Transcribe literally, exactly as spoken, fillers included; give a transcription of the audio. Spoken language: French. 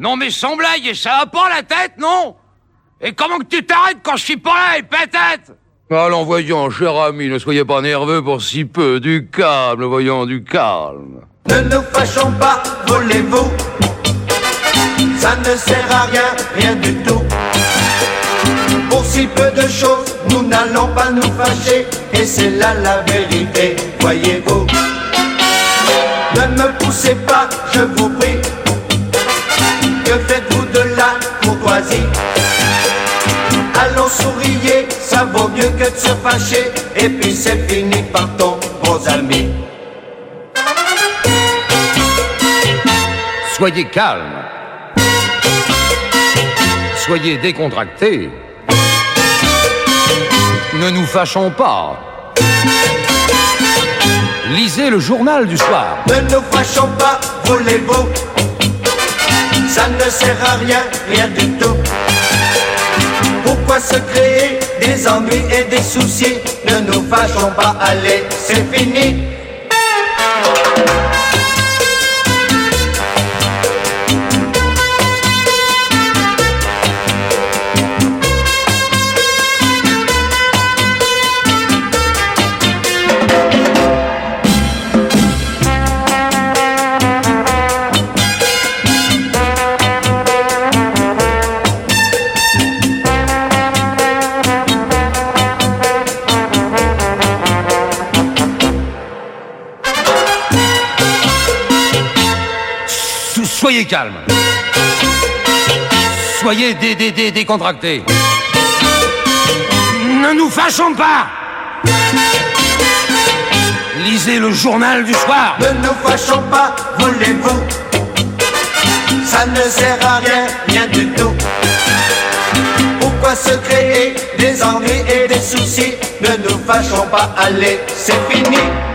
Non mais sans blague, et ça va pas la tête, non? Et comment que tu t'arrêtes quand je suis pas là, et peut-être? Allons, voyons, cher ami, ne soyez pas nerveux pour si peu. Du calme, voyons, du calme. Ne nous fâchons pas, voulez-vous? Ça ne sert à rien, rien du tout. Pour si peu de choses, nous n'allons pas nous fâcher. Et c'est là la vérité, voyez-vous. Ne me poussez pas, je vous prie. Que faites-vous de la courtoisie? Allons, souriez, ça vaut mieux que de se fâcher. Et puis c'est fini, partons, bons amis. Soyez calme. Soyez décontractés. Ne nous fâchons pas. Lisez le journal du soir. Ne nous fâchons pas, voulez-vous? Ça ne sert à rien, rien du tout. Pourquoi se créer des ennuis et des soucis? Ne nous fâchons pas, allez, c'est fini. Soyez calme. Soyez dé dé dé décontractés. Ne nous fâchons pas. Lisez le journal du soir. Ne nous fâchons pas, voulez-vous? Ça ne sert à rien, rien du tout. Pourquoi se créer des ennuis et des soucis? Ne nous fâchons pas, allez, c'est fini.